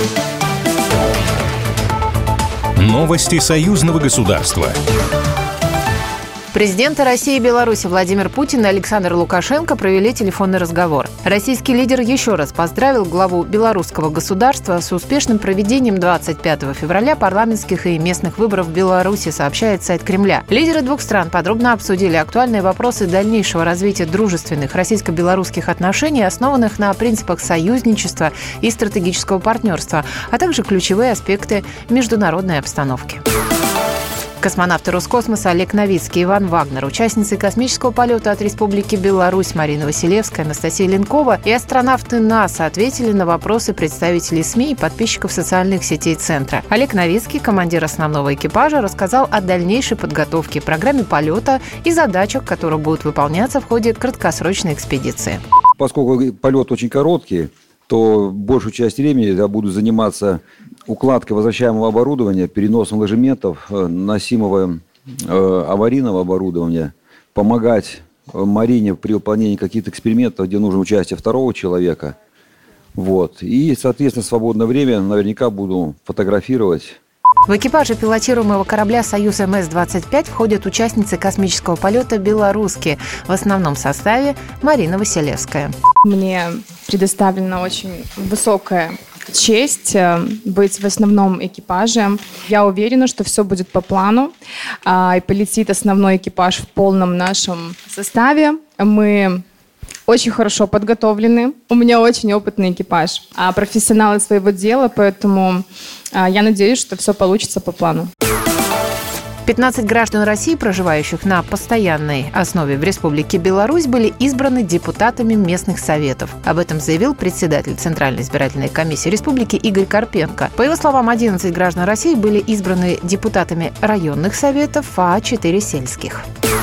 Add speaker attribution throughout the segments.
Speaker 1: Новости союзного государства.
Speaker 2: Президенты России и Беларуси Владимир Путин и Александр Лукашенко провели телефонный разговор. Российский лидер еще раз поздравил главу белорусского государства с успешным проведением 25 февраля парламентских и местных выборов в Беларуси, сообщает сайт Кремля. Лидеры двух стран подробно обсудили актуальные вопросы дальнейшего развития дружественных российско-белорусских отношений, основанных на принципах союзничества и стратегического партнерства, а также ключевые аспекты международной обстановки. Космонавты Роскосмоса Олег Новицкий и Иван Вагнер, участницы космического полета от Республики Беларусь Марина Василевская, Анастасия Ленкова и астронавты НАСА ответили на вопросы представителей СМИ и подписчиков социальных сетей Центра. Олег Новицкий, командир основного экипажа, рассказал о дальнейшей подготовке, программе полета и задачах, которые будут выполняться в ходе краткосрочной экспедиции.
Speaker 3: Поскольку полет очень короткий, то большую часть времени я буду заниматься укладкой возвращаемого оборудования, переносом ложементов, носимого аварийного оборудования, помогать Марине при выполнении каких-то экспериментов, где нужно участие второго человека. И, соответственно, в свободное время наверняка буду фотографировать.
Speaker 2: В экипаже пилотируемого корабля «Союз МС-25» входят участницы космического полета белорусские, в основном составе Марина Василевская.
Speaker 4: Мне предоставлена очень высокая честь быть в основном экипаже. Я уверена, что все будет по плану, и полетит основной экипаж в полном нашем составе. Мы очень хорошо подготовлены. У меня очень опытный экипаж, профессионалы своего дела, поэтому я надеюсь, что все получится по плану.
Speaker 2: 15 граждан России, проживающих на постоянной основе в Республике Беларусь, были избраны депутатами местных советов. Об этом заявил председатель Центральной избирательной комиссии Республики Игорь Карпенко. По его словам, 11 граждан России были избраны депутатами районных советов, а 4 сельских.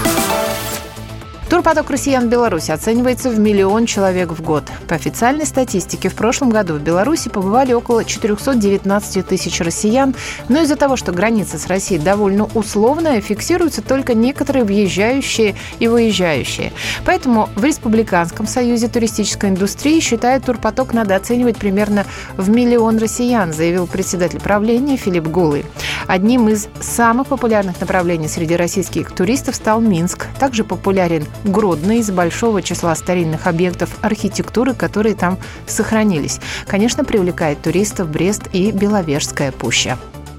Speaker 2: Турпоток россиян в Беларуси оценивается в 1 миллион человек в год. По официальной статистике, в прошлом году в Беларуси побывали около 419 тысяч россиян, но из-за того, что граница с Россией довольно условная, фиксируются только некоторые въезжающие и выезжающие. Поэтому в Республиканском союзе туристической индустрии считают, турпоток надо оценивать примерно в 1 миллион россиян, заявил председатель правления Филипп Гулый. Одним из самых популярных направлений среди российских туристов стал Минск. Также популярен Гродно из большого числа старинных объектов архитектуры, которые там сохранились. Конечно, привлекает туристов Брест и Беловежская пуща.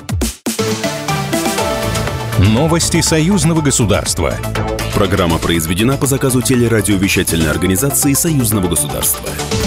Speaker 1: Новости союзного государства.
Speaker 5: Программа произведена по заказу телерадиовещательной организации Союзного государства.